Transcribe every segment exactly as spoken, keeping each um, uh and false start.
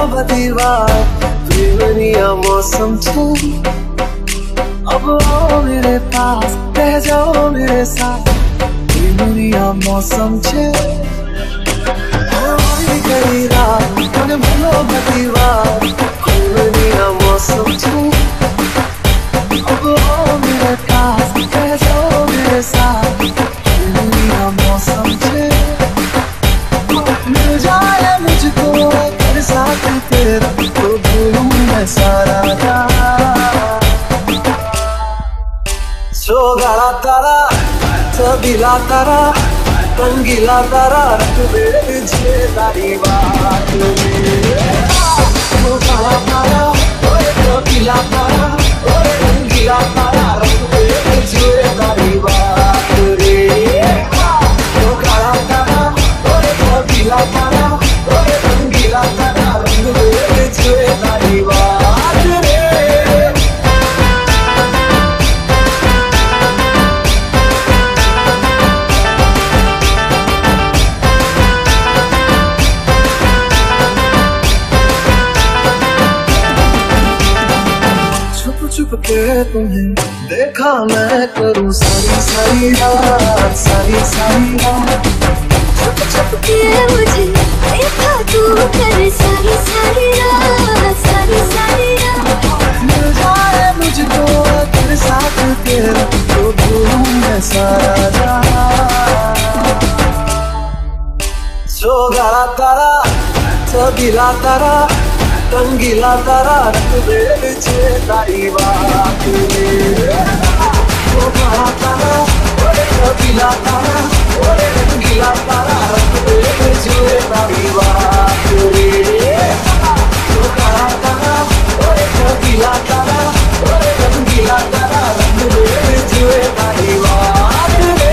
बधी बात प्रेमनिया मौसम छे। अब आओ मेरे पास रह जाओ मेरे साथ प्रेमनिया मौसम छे। कई रात मन भूलो बधी बात प्रेमनिया मौसम छे। अब आओ मेरे पास रह जाओ मेरे साथ प्रेमनिया मौसम छे। मिल जाए मुझको तेरे साथ तेरा तो भूलूं मैं सारा रात। सोगला तारा सबीला तारा रंगीला तारा रख दे तुझे तारी बात में। सोगला तारा ओए सबीला तारा ओए रंगीला तारा रख दे तुझे तारी बात रे। सोगला तारा ओए सबीला तारा ओए रंगीला तारा रख दे तुझे तारी बात रे। छुप के तुम्हें देखा मैं करूं सारी सारी रात सारी सारी रात। छुप छुप के मुझे देखा तू कर सारी सारी रात सारी सारी रात। मिल जाए मुझको तेरे साथ तेरा तो भूलूं मैं सारा रात। सोगला तारा सबीला तारा रंगीला तारा रख दे तुझे तारी बात में। सोगला तारा ओए सबीला तारा ओए रंगीला तारा रख दे तुझे तारी बात रे। सोगला तारा ओए सबीला तारा ओए रंगीला तारा रख दे तुझे तारी बात रे।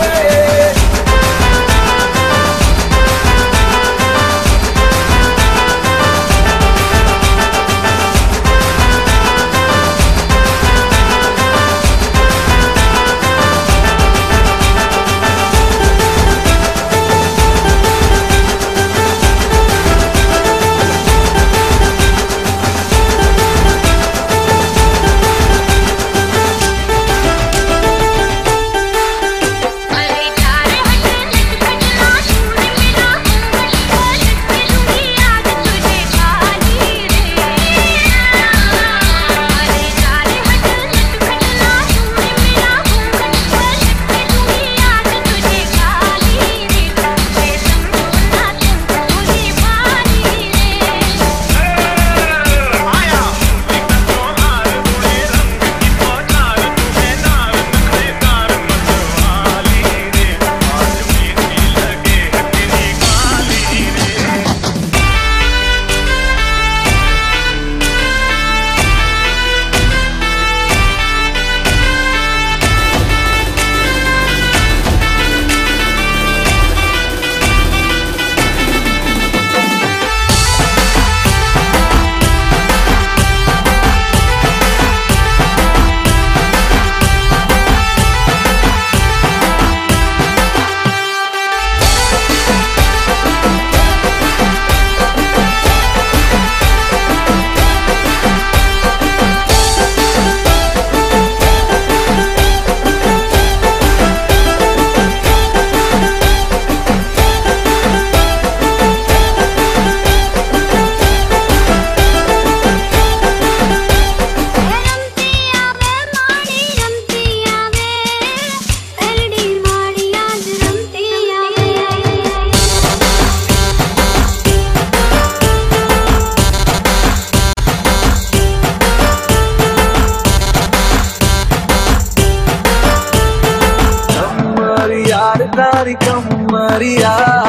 तारी कमरिया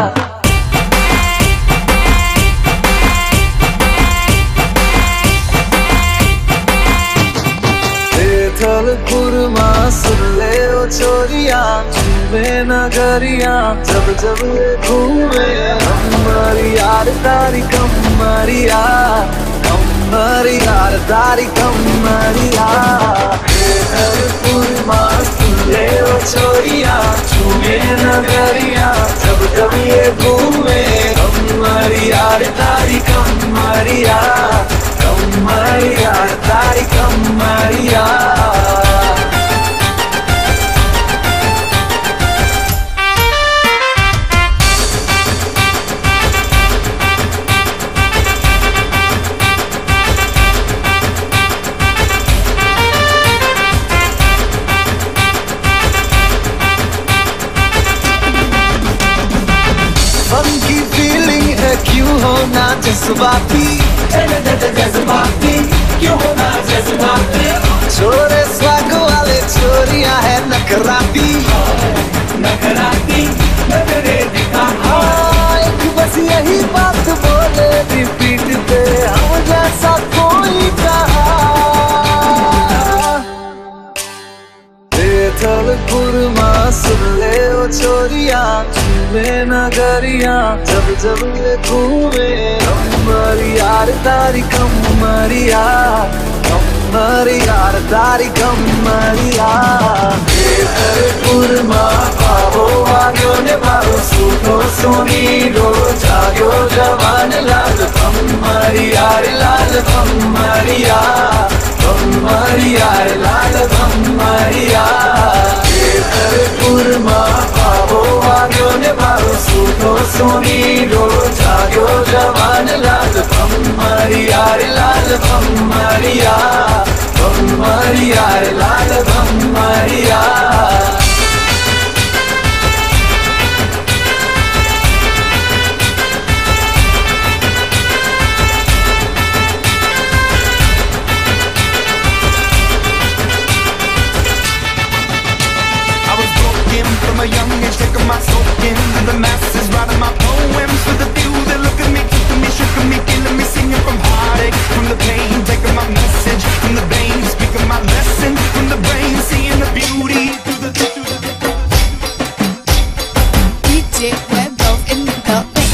कुरमा सुन ले ओ छोरिया घूमे नगरिया जब जब ये घूमे हमारी यार तारी कमरिया कमरी यार तारी कमरिया कुरमा सुन ले ओ छोरिया घूमे नगरिया जब जब ये घूमे हमारी यार तारी कमरिया। जज्बाती, जज्बाती क्यों होना जज्बाती। छोरे स्वाग वाले छोरियां है नखराती, नखराती नखरे दिखा। एक बस यही बात बोले रिपीट पे, हम जैसा कोई कहा। थलपुरमा सुन ले ओ छोरियां, झूमे नगरिया जब जब ये घूमे। कमरी यार तारी कमरिया, कमरी यार तारी कमरिया। थलपुरमा पावो आग्यो ने पावो, सूठो सोनी रो जाग्यो जवान लाल। कमरी यार लाल कमरिया, कमरी यार लाल कमरिया। पुरमा पावो आग्यो ने पावो, सूठो सोनी रो जाग्यो जवान लाल। कमरी यार लाल कमरिया, कमरी यार लाल कमरिया। From a young age, taking my soul into the masses, writing my poems for the few that look at me, keeping me, shaking me, killing me, singing from heartache, from the pain, taking my message from the veins, speaking my lesson from the brain, seeing the beauty through the. D J Webbo in the mix.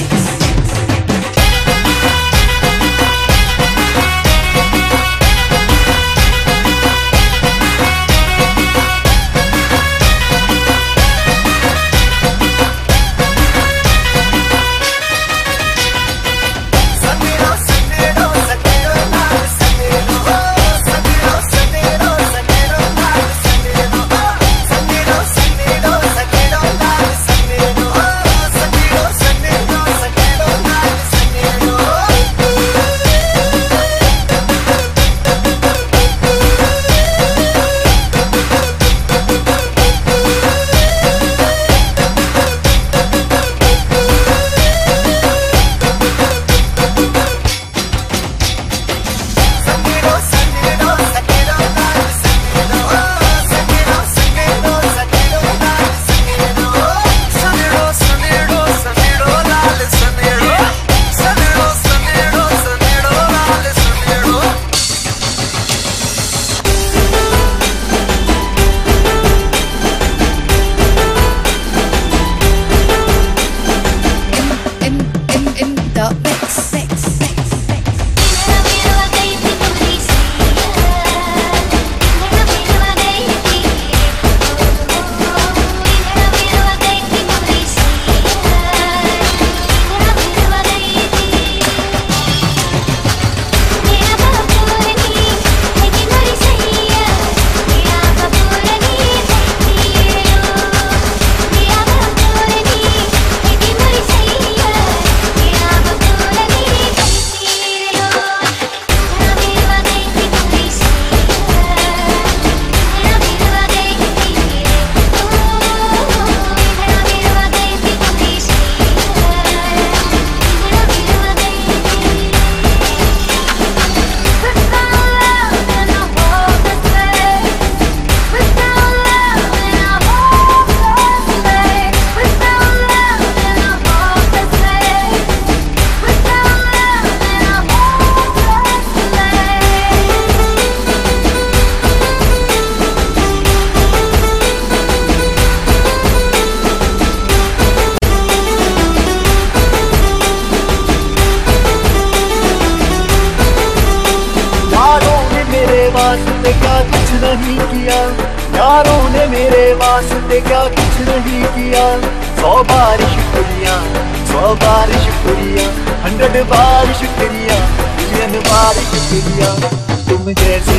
वास्ते क्या कुछ नहीं किया, यारों ने मेरे वास्ते क्या कुछ नहीं किया। सौ बार शुक्रिया, सौ बार शुक्रिया, हंड्रेड बार शुक्रिया, मिलियन बार शुक्रिया। तुम जैसे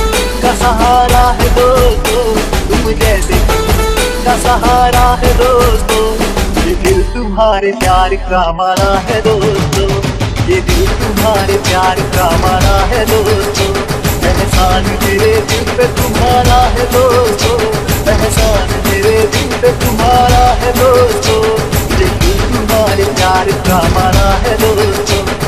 का सहारा है दोस्तों, तुम जैसे का सहारा है दोस्तों। ये दिल तुम्हारे प्यार का मारा है दोस्तों, ये दिल तुम्हारे प्यार का मारा है दोस्तों। एहसान मेरे दिल पे तुम्हारा है दोस्तों, एहसान मेरे दिल पे तुम्हारा है दोस्तों। ये दिल तुम्हारे प्यार का मारा है दोस्तों।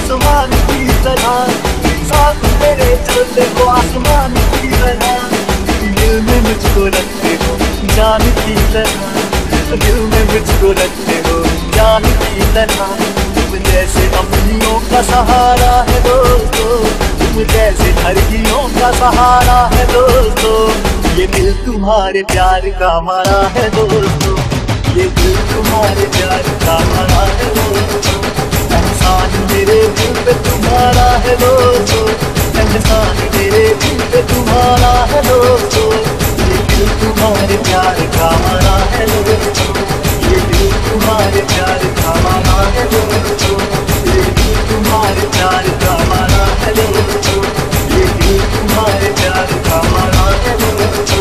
आसमान की तरह साथ मेरे चलते हो आसमान की तरह दिल में मुझको रखते हो जान की तरह दिल में मुझको रखते हो जान की तरह तुम जैसे अपनियों का सहारा है दोस्तों तुम जैसे धरतियों का सहारा है दोस्तों ये दिल तुम्हारे प्यार का मारा है दोस्तों ये दिल तुम्हारे प्यार का मारा है दोस्तों एहसान मेरे दिल पे तुम्हारा है दोस्तों एहसान मेरे दिल पे तुम्हारा है दोस्तों ये दिल तुम्हारे प्यार का मारा है दोस्तों ये दिल तुम्हारे प्यार का मारा है दोस्तों ये दिल तुम्हारे प्यार का मारा है दोस्तों ये दिल तुम्हारे प्यार का मारा है दोस्तों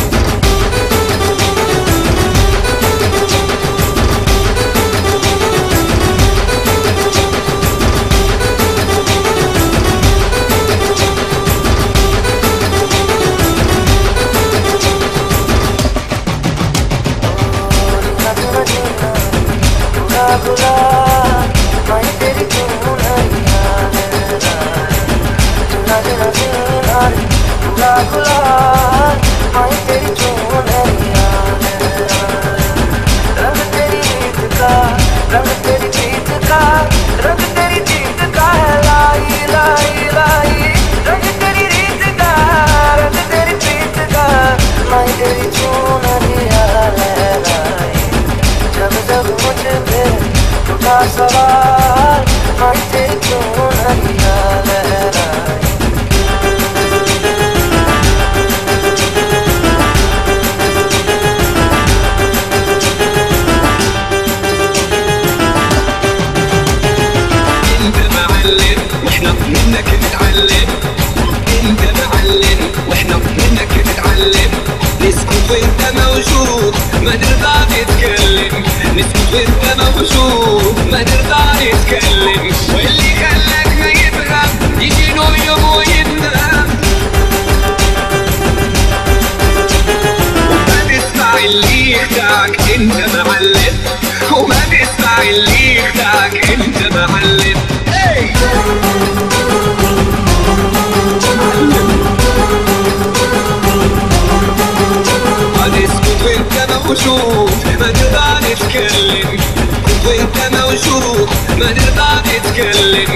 सवाल मैं तेरी क्यों नदियाँ लहराई انت معلم واحنا منك نتعلم انت معلم واحنا منك نتعلم نسكت وانت موجود ما نرضى نتكلم نسكت وانت موجود ما نرضى نتكلم واللي خلاك ما يفهم يجي نوم يوم ويندم وما تسمع اللي يخدعك انت معلم وما تسمع اللي يخدعك انت معلم hey! هنسكت وانت موجود ما نرضى نتكلم كنت وانت موجود ما نرضى نتكلم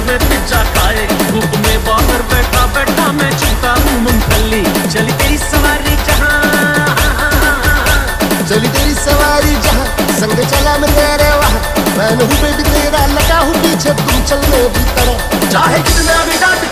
में पिज्जा खाए, धूप में बाहर बैठा बैठा मैं चूता हूँ मूंगफली। चली तेरी सवारी जहाँ, चली तेरी सवारी जहाँ, संग चला मैं तेरे वहाँ। मैं हूँ बेबी तेरा, लगा हूँ पीछे तुम चलने भी तरह। चाहे कितना भी डांट